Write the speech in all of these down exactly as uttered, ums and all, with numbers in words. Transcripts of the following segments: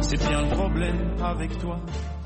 C'est bien le problème avec toi.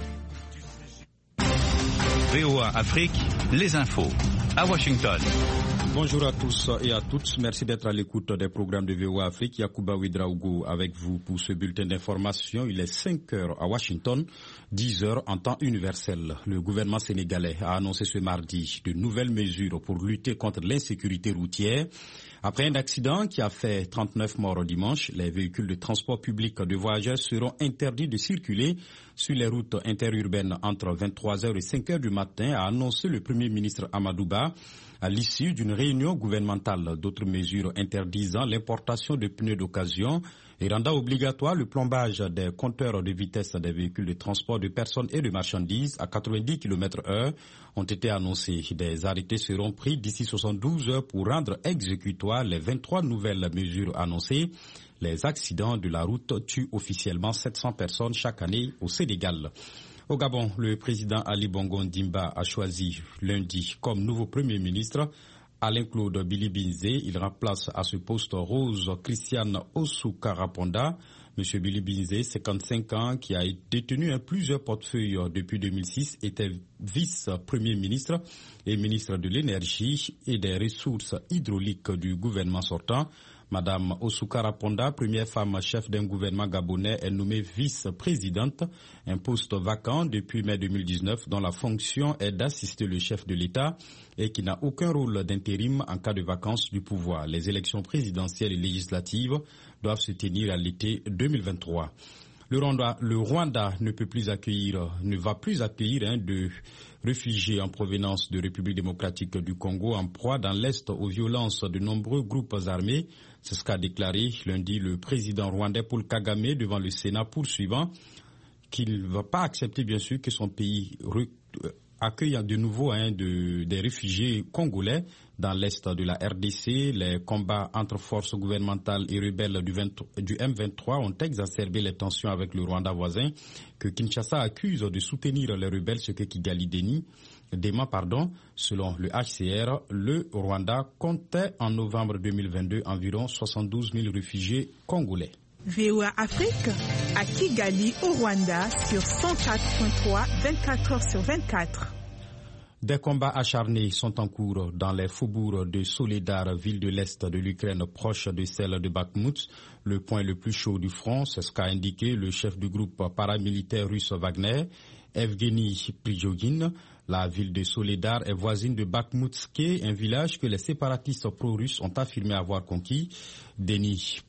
V O A Afrique, les infos à Washington. Bonjour à tous et à toutes. Merci d'être à l'écoute des programmes de V O A Afrique. Yacouba Ouedraogo avec vous pour ce bulletin d'information. Il est cinq heures à Washington, dix heures en temps universel. Le gouvernement sénégalais a annoncé ce mardi de nouvelles mesures pour lutter contre l'insécurité routière. Après un accident qui a fait trente-neuf morts dimanche, les véhicules de transport public de voyageurs seront interdits de circuler sur les routes interurbaines entre vingt-trois heures et cinq heures du matin, a annoncé le Premier ministre Amadou Ba à l'issue d'une réunion gouvernementale. D'autres mesures interdisant l'importation de pneus d'occasion et rendant obligatoire le plombage des compteurs de vitesse des véhicules de transport de personnes et de marchandises à quatre-vingt-dix kilomètres heure ont été annoncés. Des arrêtés seront pris d'ici soixante-douze heures pour rendre exécutoires les vingt-trois nouvelles mesures annoncées. Les accidents de la route tuent officiellement sept cents personnes chaque année au Sénégal. Au Gabon, le président Ali Bongo Ndimba a choisi lundi comme nouveau Premier ministre Alain-Claude Bilibinze. Il remplace à ce poste Rose Christiane Ossou-Karaponda. Monsieur Bilibinze, cinquante-cinq ans, qui a détenu plusieurs portefeuilles depuis deux mille six, était vice-premier ministre et ministre de l'énergie et des ressources hydrauliques du gouvernement sortant. Madame Ossou-Karaponda, première femme chef d'un gouvernement gabonais, est nommée vice-présidente, un poste vacant depuis mai deux mille dix-neuf, dont la fonction est d'assister le chef de l'État et qui n'a aucun rôle d'intérim en cas de vacance du pouvoir. Les élections présidentielles et législatives doivent se tenir à l'été deux mille vingt-trois. Le Rwanda, le Rwanda ne peut plus accueillir, ne va plus accueillir hein, de réfugiés en provenance de République démocratique du Congo en proie dans l'Est aux violences de nombreux groupes armés. C'est ce qu'a déclaré lundi le président rwandais Paul Kagame devant le Sénat, poursuivant qu'il ne va pas accepter bien sûr que son pays accueille de nouveau hein, de, des réfugiés congolais dans l'Est de la R D C. Les combats entre forces gouvernementales et rebelles du, vingt, du M vingt-trois ont exacerbé les tensions avec le Rwanda voisin, que Kinshasa accuse de soutenir les rebelles, ce que Kigali dénie. Dément, pardon. Selon le H C R, le Rwanda comptait en novembre deux mille vingt-deux environ soixante-douze mille réfugiés congolais. V O A Afrique à Kigali au Rwanda sur cent quatre point trois, vingt-quatre heures sur vingt-quatre. Des combats acharnés sont en cours dans les faubourgs de Soledar, ville de l'Est de l'Ukraine proche de celle de Bakhmut, le point le plus chaud du front. C'est ce qu'a indiqué le chef du groupe paramilitaire russe Wagner, Evgeny Prigogine. La ville de Soledar est voisine de Bakhmutske, un village que les séparatistes pro-russes ont affirmé avoir conquis. Denis,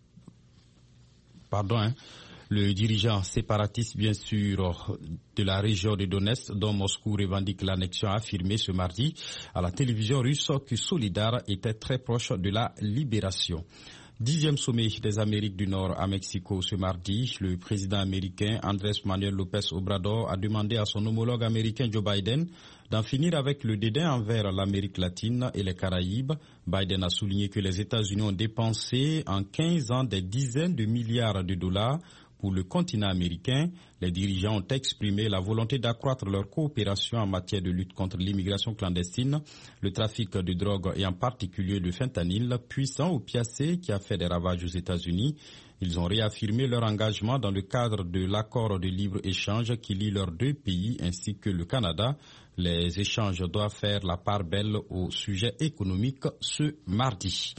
pardon, hein, le dirigeant séparatiste, bien sûr, de la région de Donetsk, dont Moscou revendique l'annexion, a affirmé ce mardi à la télévision russe que Soledar était très proche de la libération. Dixième sommet des Amériques du Nord à Mexico ce mardi. Le président américain Andrés Manuel López Obrador a demandé à son homologue américain Joe Biden d'en finir avec le dédain envers l'Amérique latine et les Caraïbes. Biden a souligné que les États-Unis ont dépensé en quinze ans des dizaines de milliards de dollars pour le continent américain. Les dirigeants ont exprimé la volonté d'accroître leur coopération en matière de lutte contre l'immigration clandestine, le trafic de drogue et en particulier de fentanyl, puissant opiacé qui a fait des ravages aux États-Unis. Ils ont réaffirmé leur engagement dans le cadre de l'accord de libre-échange qui lie leurs deux pays ainsi que le Canada. Les échanges doivent faire la part belle au sujet économique ce mardi.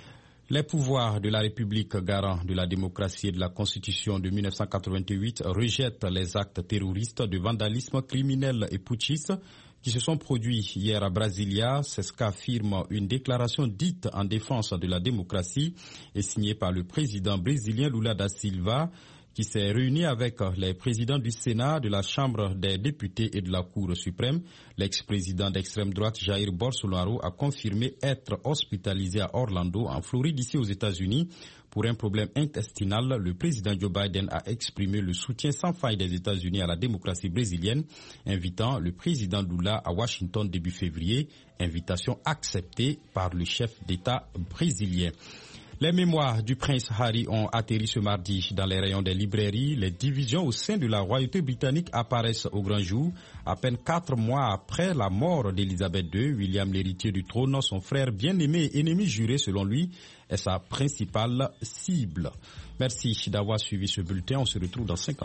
Les pouvoirs de la République, garant de la démocratie et de la Constitution de mille neuf cent quatre-vingt-huit, rejettent les actes terroristes de vandalisme criminel et putschiste qui se sont produits hier à Brasilia. C'est ce qu'affirme une déclaration dite en défense de la démocratie et signée par le président brésilien Lula da Silva, qui s'est réuni avec les présidents du Sénat, de la Chambre des députés et de la Cour suprême. L'ex-président d'extrême droite Jair Bolsonaro a confirmé être hospitalisé à Orlando, en Floride, ici aux États-Unis, pour un problème intestinal. Le président Joe Biden a exprimé le soutien sans faille des États-Unis à la démocratie brésilienne, invitant le président Lula à Washington début février, invitation acceptée par le chef d'État brésilien. Les mémoires du prince Harry ont atterri ce mardi dans les rayons des librairies. Les divisions au sein de la royauté britannique apparaissent au grand jour. À peine quatre mois après la mort d'Élisabeth deux, William, l'héritier du trône, son frère bien-aimé et ennemi juré selon lui, est sa principale cible. Merci d'avoir suivi ce bulletin. On se retrouve dans cinquante